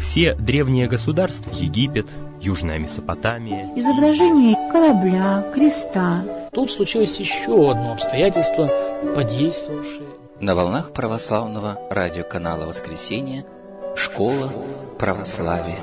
Все древние государства, Египет, Южная Месопотамия, изображение корабля, креста. Тут случилось еще одно обстоятельство, подействовавшее. На волнах православного радиоканала «Воскресенье» «Школа православия».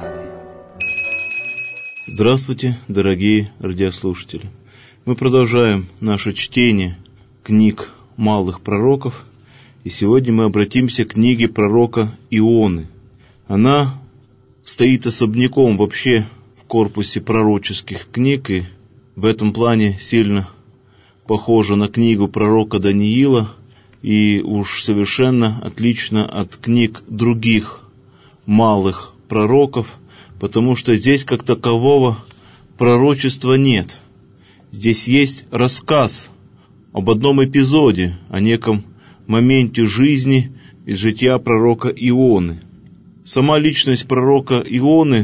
Здравствуйте, дорогие радиослушатели! Мы продолжаем наше чтение книг малых пророков, и сегодня мы обратимся к книге пророка Ионы. Она стоит особняком вообще в корпусе пророческих книг, и в этом плане сильно похожа на книгу пророка Даниила, и уж совершенно отлично от книг других малых пророков, потому что здесь как такового пророчества нет. Здесь есть рассказ об одном эпизоде, о неком моменте жизни из жития пророка Ионы. Сама личность пророка Ионы,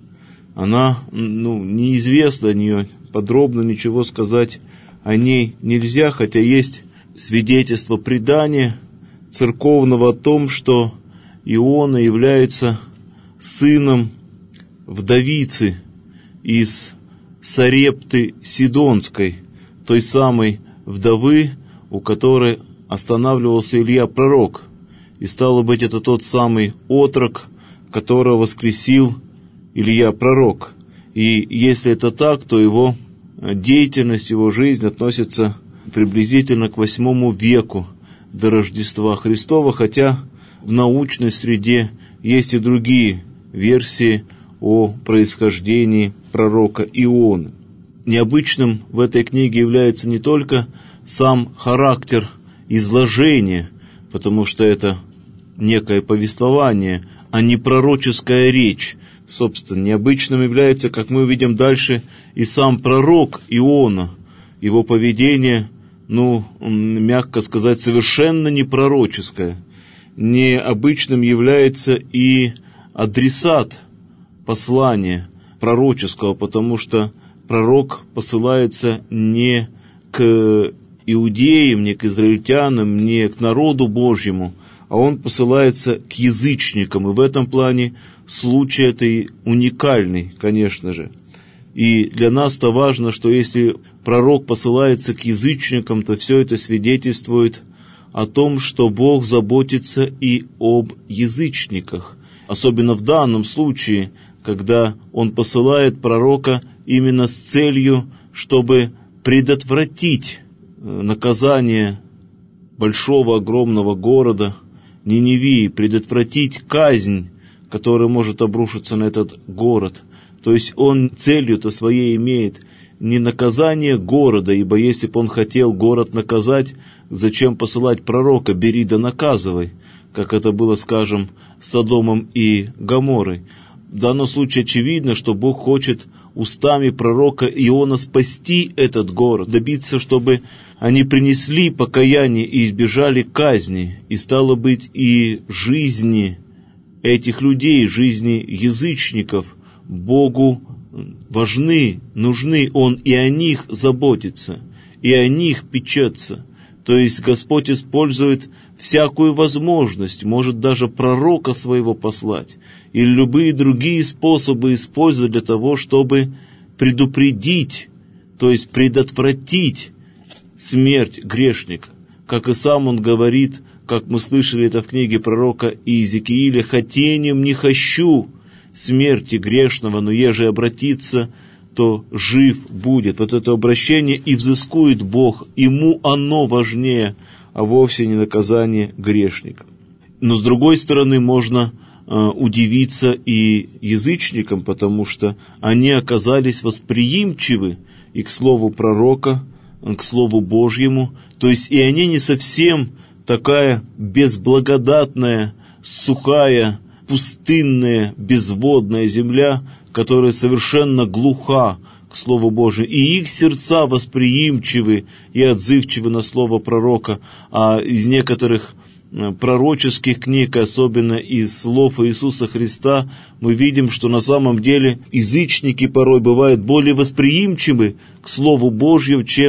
она, неизвестна, о нее подробно ничего сказать о ней нельзя, хотя есть свидетельство предания церковного о том, что Иона является сыном вдовицы из Сарепты Сидонской, той самой вдовы, у которой останавливался Илья пророк. И стало быть, это тот самый отрок, которого воскресил Илья пророк. И если это так, то его деятельность, его жизнь относится приблизительно к 8 веку до Рождества Христова, хотя в научной среде есть и другие версии о происхождении пророка Ионы. Необычным в этой книге является не только сам характер изложения, потому что это некое повествование, а не пророческая речь. Собственно, необычным является, как мы увидим дальше, и сам пророк Иона. Его поведение, мягко сказать, совершенно не пророческое. Необычным является и адресат послания пророческого, потому что пророк посылается не к иудеям, не к израильтянам, не к народу Божьему, а он посылается к язычникам. И в этом плане случай это уникальный, конечно же. И для нас-то важно, что если пророк посылается к язычникам, то все это свидетельствует о том, что Бог заботится и об язычниках. Особенно в данном случае, когда он посылает пророка именно с целью, чтобы предотвратить наказание большого, огромного города Ниневии, предотвратить казнь, которая может обрушиться на этот город. То есть он целью-то своей имеет не наказание города, ибо если бы он хотел город наказать, зачем посылать пророка? Бери да наказывай, как это было, скажем, с Содомом и Гоморрой. В данном случае очевидно, что Бог хочет устами пророка Иона спасти этот город, добиться, чтобы они принесли покаяние и избежали казни, и стало быть и жизни этих людей, жизни язычников Богу важны, нужны, Он и о них заботится, и о них печется. То есть Господь использует всякую возможность, может даже пророка своего послать, или любые другие способы использовать для того, чтобы предупредить, то есть предотвратить смерть грешника. Как и сам он говорит, как мы слышали это в книге пророка Иезекииля: «Хотением не хочу смерти грешного, но еже обратиться, то жив будет». Вот это обращение и взыскует Бог, ему оно важнее, а вовсе не наказание грешника. Но с другой стороны, можно удивиться и язычникам, потому что они оказались восприимчивы и к слову пророка, к слову Божьему, то есть и они не совсем такая безблагодатная, сухая, пустынная, безводная земля, которая совершенно глуха к Слову Божию, и их сердца восприимчивы и отзывчивы на Слово пророка, а из некоторых пророческих книг, особенно из слов Иисуса Христа, мы видим, что на самом деле язычники порой бывают более восприимчивы к Слову Божьему, чем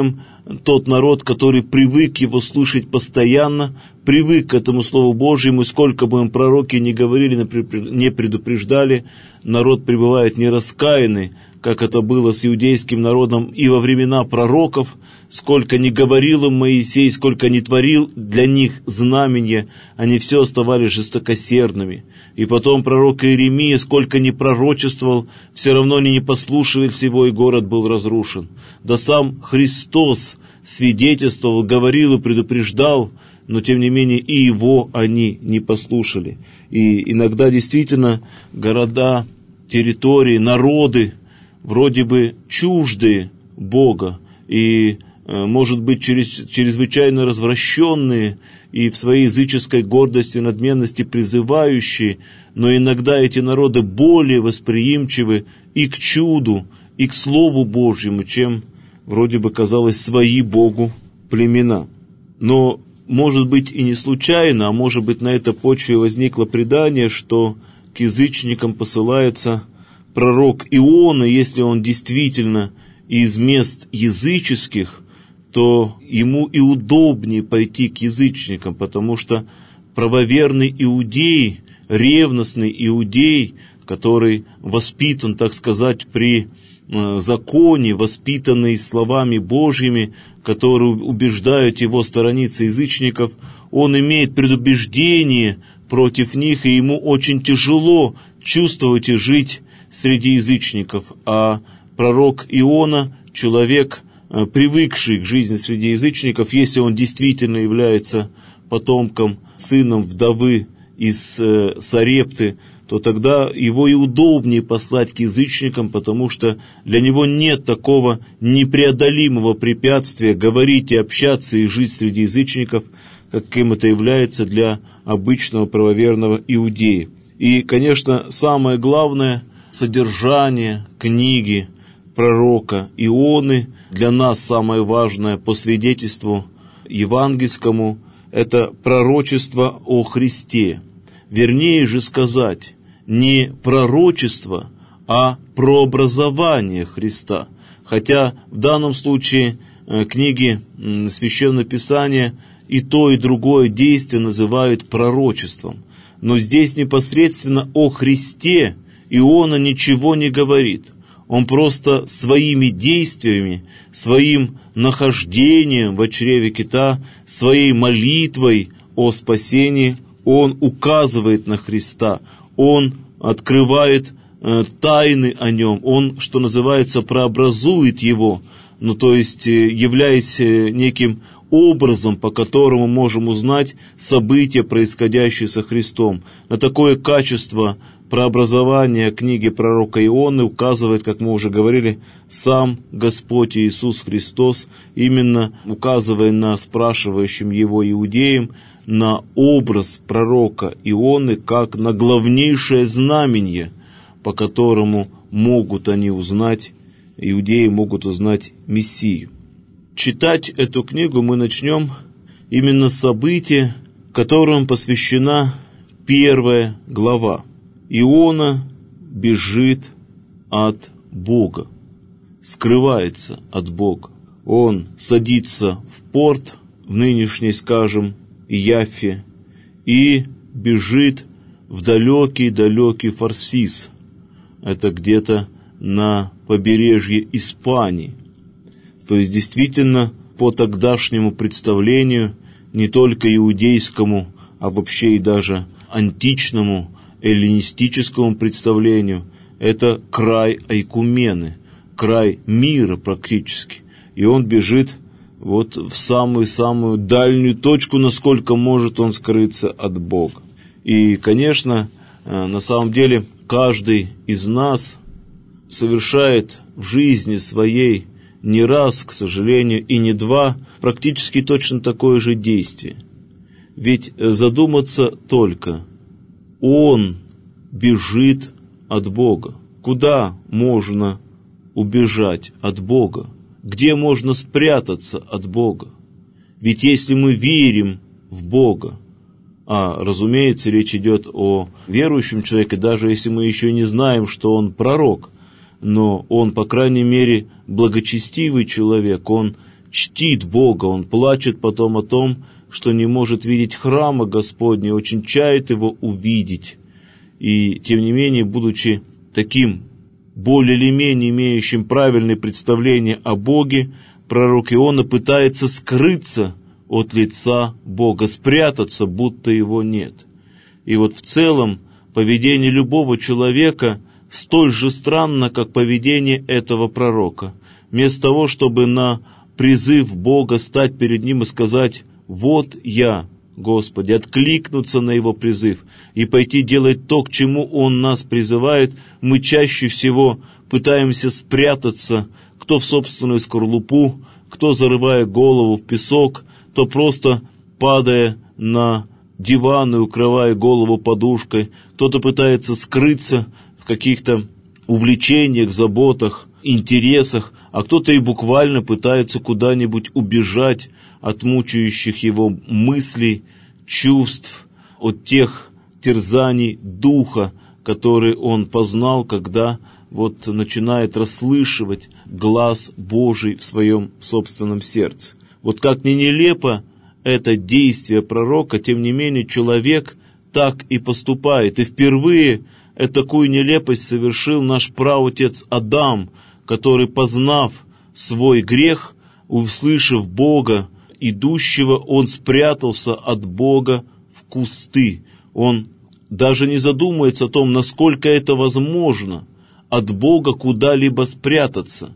тот народ, который привык его слышать постоянно, привык к этому Слову Божьему, и сколько бы им пророки ни говорили, не предупреждали, народ пребывает нераскаянный, как это было с иудейским народом и во времена пророков, сколько ни говорил им Моисей, сколько ни творил для них знамения, они все оставались жестокосердными. И потом пророк Иеремия, сколько ни пророчествовал, все равно они не послушали всего, и город был разрушен. Да сам Христос свидетельствовал, говорил и предупреждал, но тем не менее и его они не послушали. И иногда действительно города, территории, народы, вроде бы чуждые Бога и, может быть, чрезвычайно развращенные и в своей языческой гордости и надменности призывающие, но иногда эти народы более восприимчивы и к чуду, и к Слову Божьему, чем, вроде бы, казалось, свои Богу племена. Но, может быть, и не случайно, а может быть, на этой почве возникло предание, что к язычникам посылается пророк Иона, если он действительно из мест языческих, то ему и удобнее пойти к язычникам, потому что правоверный иудей, ревностный иудей, который воспитан, так сказать, при законе, воспитанный словами Божьими, которые убеждают его сторониться язычников, он имеет предубеждение против них, и ему очень тяжело чувствовать и жить среди язычников. А пророк Иона, человек, привыкший к жизни среди язычников, если он действительно является потомком, сыном вдовы из Сарепты, то тогда его и удобнее послать к язычникам, потому что для него нет такого непреодолимого препятствия говорить и общаться и жить среди язычников, каким это является для обычного правоверного иудея. И, конечно, самое главное содержание книги пророка Ионы, для нас самое важное по свидетельству евангельскому, это пророчество о Христе. Вернее же сказать, не пророчество, а прообразование Христа. Хотя в данном случае книги Священного Писания и то, и другое действие называют пророчеством. Но здесь непосредственно о Христе Иона ничего не говорит. Он просто своими действиями, своим нахождением в чреве кита, своей молитвой о спасении, он указывает на Христа, он открывает тайны о нем, он, что называется, прообразует его, ну, то есть являясь неким образом, по которому можем узнать события, происходящие со Христом. На такое качество прообразования книги пророка Ионы указывает, как мы уже говорили, сам Господь Иисус Христос, именно указывая на спрашивающим его иудеям, на образ пророка Ионы, как на главнейшее знамение, по которому могут они узнать, иудеи могут узнать Мессию. Читать эту книгу мы начнем именно с события, которым посвящена первая глава. Иона бежит от Бога, скрывается от Бога. Он садится в порт, в нынешней, скажем, Яффе, и бежит в далекий-далекий Фарсис. Это где-то на побережье Испании. То есть, действительно, по тогдашнему представлению, не только иудейскому, а вообще и даже античному, эллинистическому представлению, это край Айкумены, край мира практически. И он бежит вот в самую-самую дальнюю точку, насколько может он скрыться от Бога. И, конечно, на самом деле, каждый из нас совершает в жизни своей не раз, к сожалению, и не два, практически точно такое же действие. Ведь задуматься только, он бежит от Бога. Куда можно убежать от Бога? Где можно спрятаться от Бога? Ведь если мы верим в Бога, а, разумеется, речь идет о верующем человеке, даже если мы еще не знаем, что он пророк, но он, по крайней мере, благочестивый человек, он чтит Бога, он плачет потом о том, что не может видеть храма Господня, очень чает его увидеть. И тем не менее, будучи таким более или менее имеющим правильное представление о Боге, пророк Иона пытается скрыться от лица Бога, спрятаться, будто его нет. И вот в целом поведение любого человека столь же странно, как поведение этого пророка. Вместо того, чтобы на призыв Бога стать перед ним и сказать: «Вот я, Господи», откликнуться на его призыв и пойти делать то, к чему он нас призывает, мы чаще всего пытаемся спрятаться, кто в собственную скорлупу, кто зарывая голову в песок, то просто падая на диван и укрывая голову подушкой, кто-то пытается скрыться в каких-то увлечениях, заботах, интересах, а кто-то и буквально пытается куда-нибудь убежать от мучающих его мыслей, чувств, от тех терзаний духа, которые он познал, когда вот начинает расслышивать глас Божий в своем собственном сердце. Вот как ни нелепо это действие пророка, тем не менее человек так и поступает. И впервые такую нелепость совершил наш праотец Адам, который, познав свой грех, услышав Бога идущего, он спрятался от Бога в кусты. Он даже не задумывается о том, насколько это возможно от Бога куда-либо спрятаться.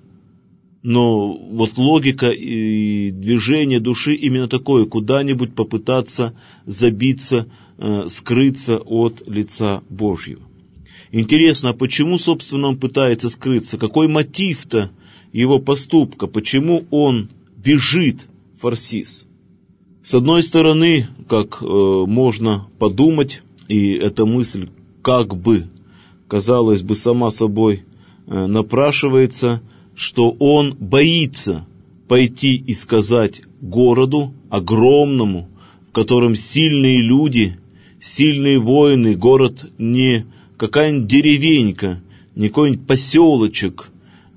Но вот логика и движение души именно такое: куда-нибудь попытаться забиться, скрыться от лица Божьего. Интересно, а почему, собственно, он пытается скрыться? Какой мотив-то его поступка? Почему он бежит в Фарсис? С одной стороны, как можно подумать, и эта мысль как бы, казалось бы, сама собой напрашивается, что он боится пойти и сказать городу огромному, в котором сильные люди, сильные воины, город не какая-нибудь деревенька, не какой-нибудь поселочек,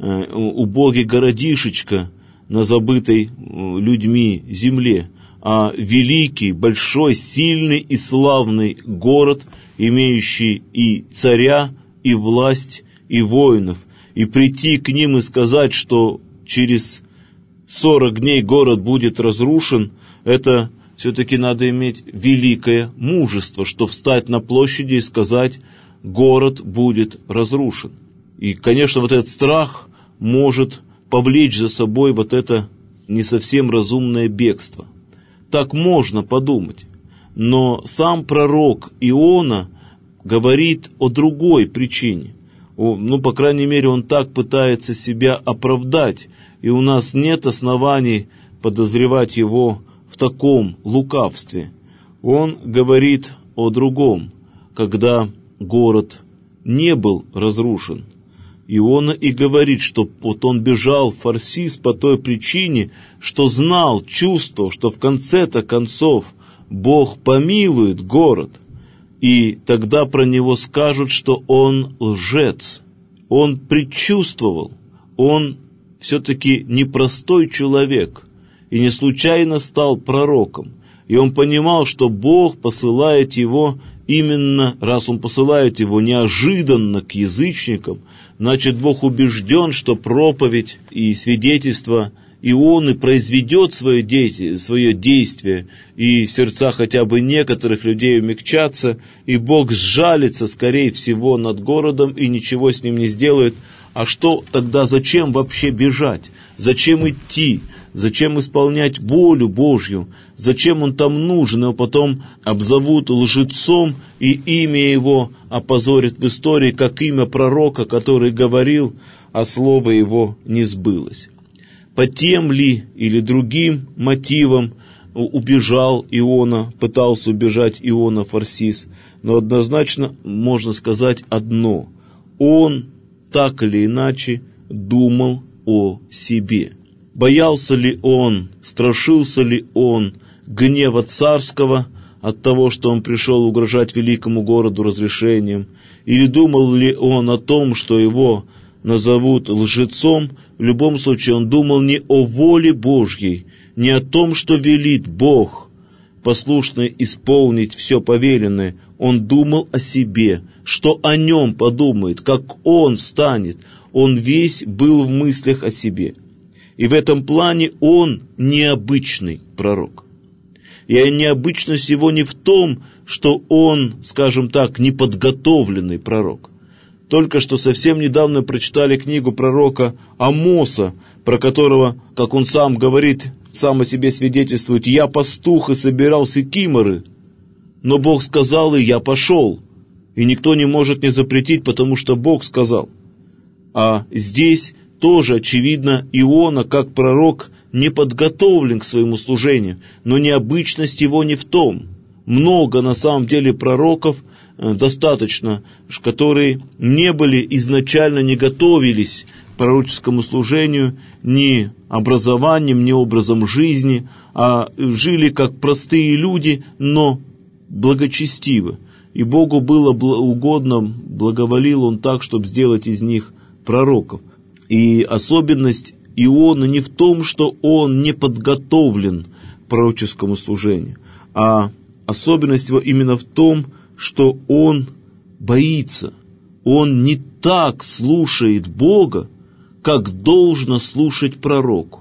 убогий городишечка на забытой людьми земле, а великий, большой, сильный и славный город, имеющий и царя, и власть, и воинов, и прийти к ним и сказать, что через 40 дней город будет разрушен, это все-таки надо иметь великое мужество, что встать на площади и сказать: город будет разрушен. И, конечно, вот этот страх может повлечь за собой вот это не совсем разумное бегство. Так можно подумать. Но сам пророк Иона говорит о другой причине. По крайней мере, он так пытается себя оправдать, и у нас нет оснований подозревать его в таком лукавстве. Он говорит о другом, когда город не был разрушен. Иона и говорит, что вот он бежал в Фарсис по той причине, что знал, чувствовал, что в конце-то концов Бог помилует город. И тогда про него скажут, что он лжец. Он предчувствовал, он все-таки непростой человек и не случайно стал пророком. И он понимал, что Бог посылает его именно, раз он посылает его неожиданно к язычникам, значит, Бог убежден, что проповедь и свидетельство Ионы произведет свое действие, и сердца хотя бы некоторых людей умягчатся, и Бог сжалится, скорее всего, над городом и ничего с ним не сделает. А что тогда, зачем вообще бежать? Зачем идти? Зачем исполнять волю Божью? Зачем он там нужен? Его потом обзовут лжецом, и имя его опозорит в истории, как имя пророка, который говорил, а слово его не сбылось. По тем ли или другим мотивам убежал Иона, пытался убежать Иона в Фарсис, но однозначно можно сказать одно: он так или иначе думал о себе. Боялся ли он, страшился ли он гнева царского от того, что он пришел угрожать великому городу разрешением, или думал ли он о том, что его назовут лжецом, в любом случае он думал не о воле Божьей, не о том, что велит Бог послушно исполнить все повеленное. Он думал о себе, что о нем подумает, как он станет. Он весь был в мыслях о себе. И в этом плане он необычный пророк. И необычность его не в том, что он, скажем так, неподготовленный пророк. Только что совсем недавно прочитали книгу пророка Амоса, про которого, как он сам говорит, сам о себе свидетельствует: «Я пастух и собирал сикиморы, но Бог сказал, и я пошел». И никто не может не запретить, потому что Бог сказал. А здесь тоже, очевидно, Иона, как пророк, не подготовлен к своему служению, но необычность его не в том. Много, на самом деле, пророков достаточно, которые не были изначально, не готовились к пророческому служению ни образованием, ни образом жизни, а жили как простые люди, но благочестиво. И Богу было угодно, благоволил Он так, чтобы сделать из них пророков. И особенность Иона не в том, что он не подготовлен к пророческому служению, а особенность его именно в том, что он боится. Он не так слушает Бога, как должно слушать пророку.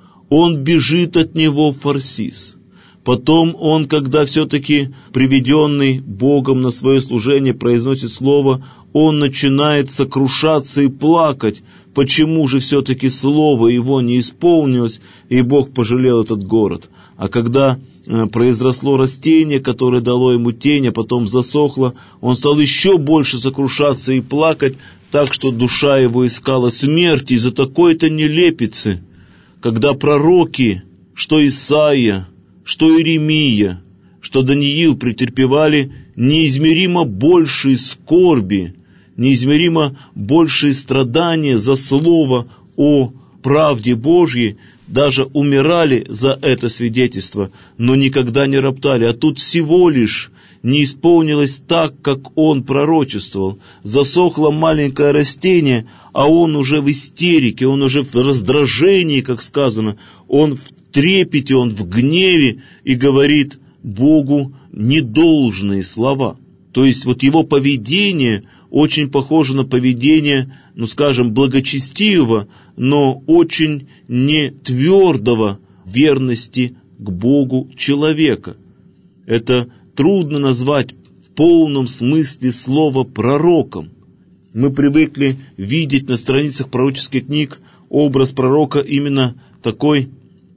Он бежит от него в фарсис. Потом он, когда все-таки приведенный Богом на свое служение произносит слово, он начинает сокрушаться и плакать, почему же все-таки слово его не исполнилось, и Бог пожалел этот город. А когда произросло растение, которое дало ему тень, а потом засохло, он стал еще больше сокрушаться и плакать, так что душа его искала смерти из-за такой-то нелепицы, когда пророки, что Исаия, что Иеремия, что Даниил претерпевали неизмеримо большие скорби, неизмеримо большие страдания за слово о правде Божьей, даже умирали за это свидетельство, но никогда не роптали. А тут всего лишь не исполнилось так, как он пророчествовал. Засохло маленькое растение, а он уже в истерике, он уже в раздражении, как сказано, он в трепете, он в гневе и говорит Богу недолжные слова. То есть вот его поведение очень похоже на поведение, скажем, благочестивого, но очень не твердого верности к Богу человека. Это трудно назвать в полном смысле слова пророком. Мы привыкли видеть на страницах пророческих книг образ пророка именно такой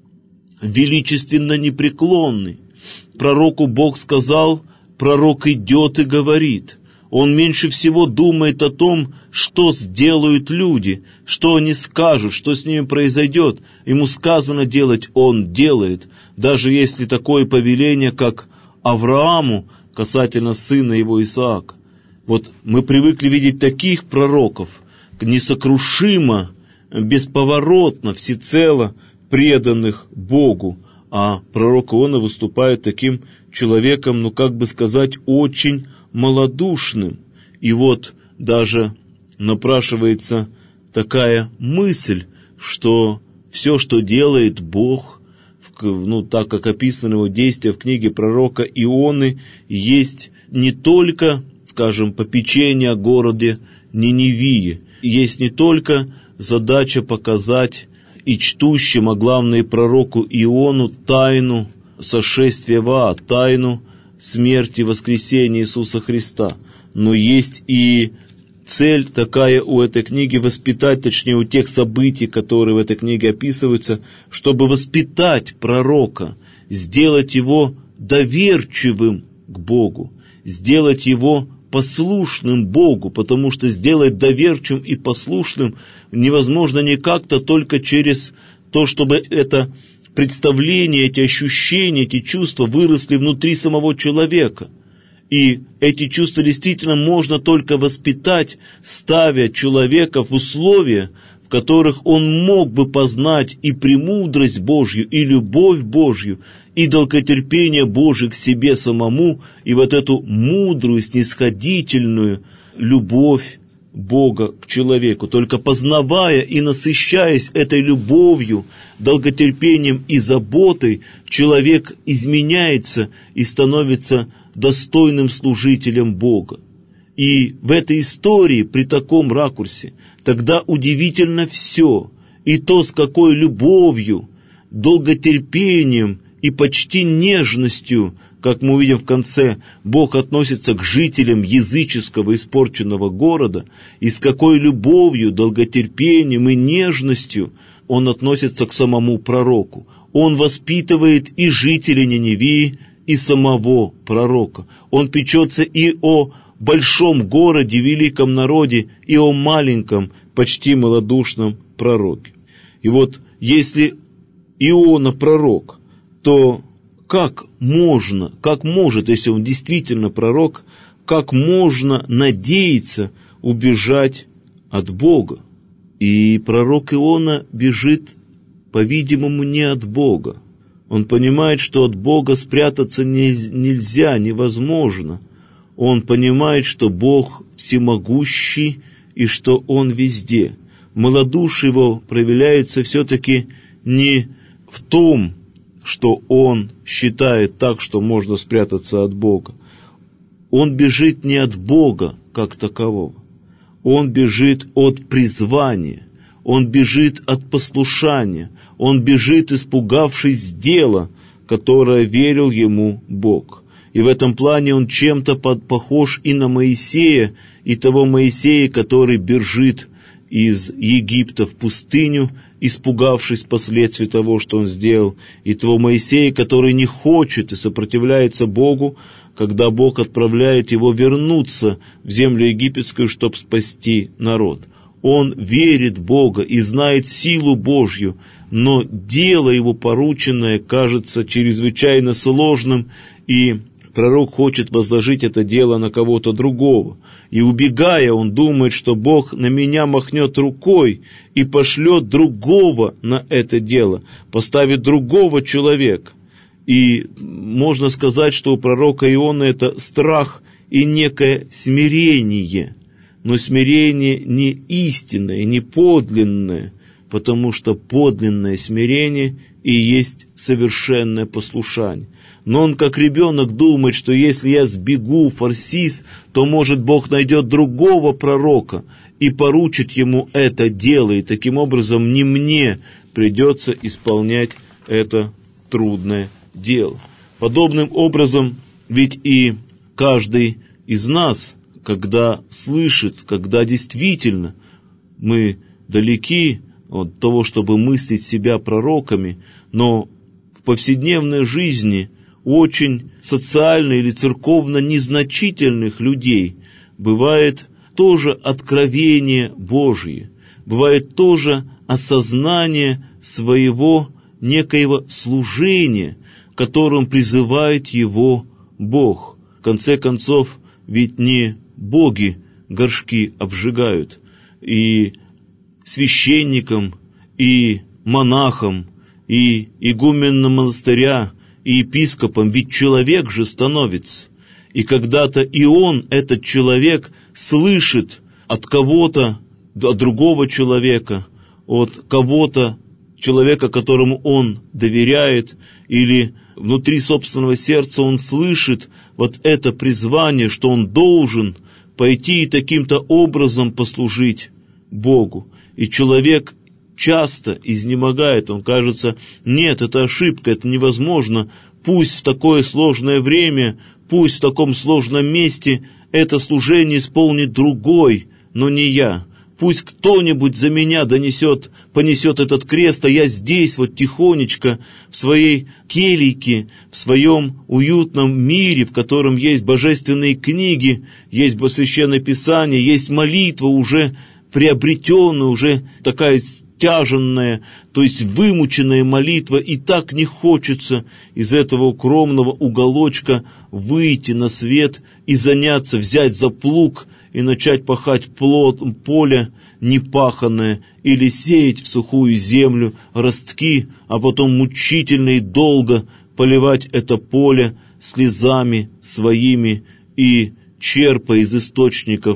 величественно непреклонный. Пророку Бог сказал, пророк идет и говорит. Он меньше всего думает о том, что сделают люди, что они скажут, что с ними произойдет. Ему сказано делать, он делает. Даже если такое повеление, как Аврааму, касательно сына его Исаака. Вот мы привыкли видеть таких пророков, несокрушимо, бесповоротно, всецело преданных Богу. А пророк Иона выступает таким человеком, как бы сказать, очень малодушным. И вот даже напрашивается такая мысль, что все, что делает Бог, так как описано его действия в книге пророка Ионы, есть не только, скажем, попечение о городе Ниневии, есть не только задача показать и чтущим, а главное пророку Иону, тайну сошествия в ад, тайну смерти и воскресения Иисуса Христа. Но есть и цель такая у этой книги воспитать, точнее у тех событий, которые в этой книге описываются, чтобы воспитать пророка, сделать его доверчивым к Богу, сделать его послушным Богу, потому что сделать доверчивым и послушным невозможно никак-то только через то, чтобы это представления, эти ощущения, эти чувства выросли внутри самого человека. И эти чувства действительно можно только воспитать, ставя человека в условия, в которых он мог бы познать и премудрость Божью, и любовь Божью, и долготерпение Божие к себе самому, и вот эту мудрую, снисходительную любовь Бога к человеку. Только познавая и насыщаясь этой любовью, долготерпением и заботой, человек изменяется и становится достойным служителем Бога. И в этой истории, при таком ракурсе, тогда удивительно все, и то, с какой любовью, долготерпением и почти нежностью, как мы увидим в конце, Бог относится к жителям языческого испорченного города, и с какой любовью, долготерпением и нежностью Он относится к самому пророку. Он воспитывает и жителей Ниневии, и самого пророка. Он печется и о большом городе, великом народе, и о маленьком, почти малодушном пророке. И вот если Иона пророк, то как может, если он действительно пророк, как можно надеяться убежать от Бога? И пророк Иона бежит, по-видимому, не от Бога. Он понимает, что от Бога спрятаться нельзя, невозможно. Он понимает, что Бог всемогущий и что Он везде. Малодушие его проявляется все-таки не в том, что он считает так, что можно спрятаться от Бога. Он бежит не от Бога как такового. Он бежит от призвания. Он бежит от послушания. Он бежит, испугавшись дела, которое верил ему Бог. И в этом плане он чем-то похож и на Моисея, и того Моисея, который бежит из Египта в пустыню, испугавшись последствий того, что он сделал, и того Моисея, который не хочет и сопротивляется Богу, когда Бог отправляет его вернуться в землю египетскую, чтобы спасти народ. Он верит в Бога и знает силу Божью, но дело его порученное кажется чрезвычайно сложным, и пророк хочет возложить это дело на кого-то другого. И убегая, он думает, что Бог на меня махнет рукой и пошлет другого на это дело, поставит другого человека. И можно сказать, что у пророка Иона это страх и некое смирение, но смирение не истинное, не подлинное, потому что подлинное смирение и есть совершенное послушание. Но он, как ребенок, думает, что если я сбегу в Фарсис, то, может, Бог найдет другого пророка и поручит ему это дело, и таким образом не мне придется исполнять это трудное дело. Подобным образом, ведь и каждый из нас, когда слышит, когда действительно мы далеки от того, чтобы мыслить себя пророками, но в повседневной жизни очень социально или церковно незначительных людей бывает тоже откровение Божие, бывает тоже осознание своего некоего служения, которым призывает его Бог. В конце концов, ведь не боги горшки обжигают, и священникам, и монахам, и игуменам монастыря, и епископом, ведь человек же становится. И когда-то и он, этот человек, слышит от кого-то, от другого человека, от кого-то, человека, которому он доверяет, или внутри собственного сердца он слышит вот это призвание, что он должен пойти и таким-то образом послужить Богу. И человек часто изнемогает, он кажется, нет, это ошибка, это невозможно, пусть в такое сложное время, пусть в таком сложном месте это служение исполнит другой, но не я. Пусть кто-нибудь за меня понесет этот крест, а я здесь вот тихонечко в своей келийке, в своем уютном мире, в котором есть божественные книги, есть Священное Писание, есть молитва уже приобретенная, уже такая стяженная, то есть вымученная молитва, и так не хочется из этого укромного уголочка выйти на свет и заняться, взять за плуг и начать пахать поле непаханное или сеять в сухую землю ростки, а потом мучительно и долго поливать это поле слезами своими и черпая из источников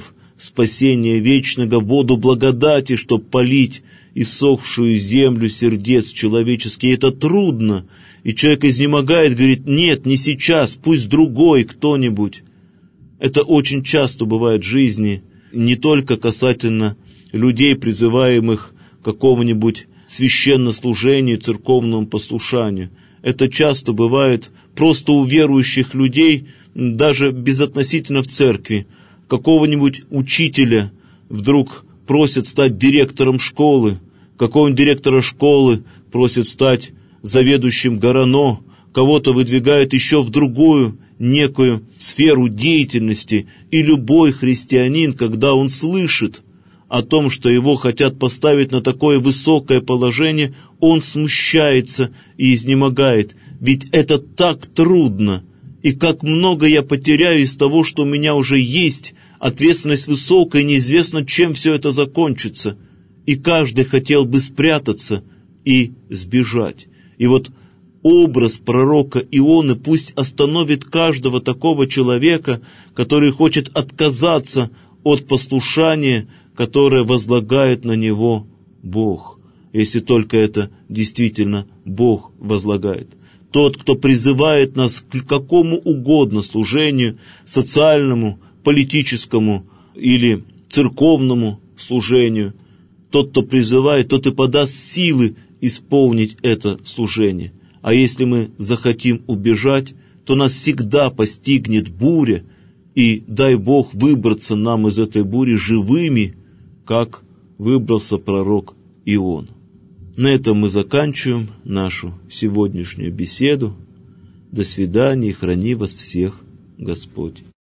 спасения вечного, воду благодати, чтоб полить иссохшую землю сердец человеческих. И это трудно. И человек изнемогает, говорит: нет, не сейчас, пусть другой кто-нибудь. Это очень часто бывает в жизни, не только касательно людей, призываемых к какому-нибудь священнослужению, церковному послушанию. Это часто бывает просто у верующих людей, даже безотносительно в церкви. Какого-нибудь учителя вдруг просят стать директором школы, какого-нибудь директора школы просят стать заведующим ГОРОНО, кого-то выдвигают еще в другую некую сферу деятельности. И любой христианин, когда он слышит о том, что его хотят поставить на такое высокое положение, он смущается и изнемогает. Ведь это так трудно, и как много я потеряю из того, что у меня уже есть, ответственность высокая, неизвестно, чем все это закончится. И каждый хотел бы спрятаться и сбежать. И вот образ пророка Ионы пусть остановит каждого такого человека, который хочет отказаться от послушания, которое возлагает на него Бог, если только это действительно Бог возлагает. Тот, кто призывает нас к какому угодно служению, социальному, политическому или церковному служению, тот, кто призывает, тот и подаст силы исполнить это служение. А если мы захотим убежать, то нас всегда постигнет буря, и дай Бог выбраться нам из этой бури живыми, как выбрался пророк Иона. На этом мы заканчиваем нашу сегодняшнюю беседу. До свидания, и храни вас всех Господь.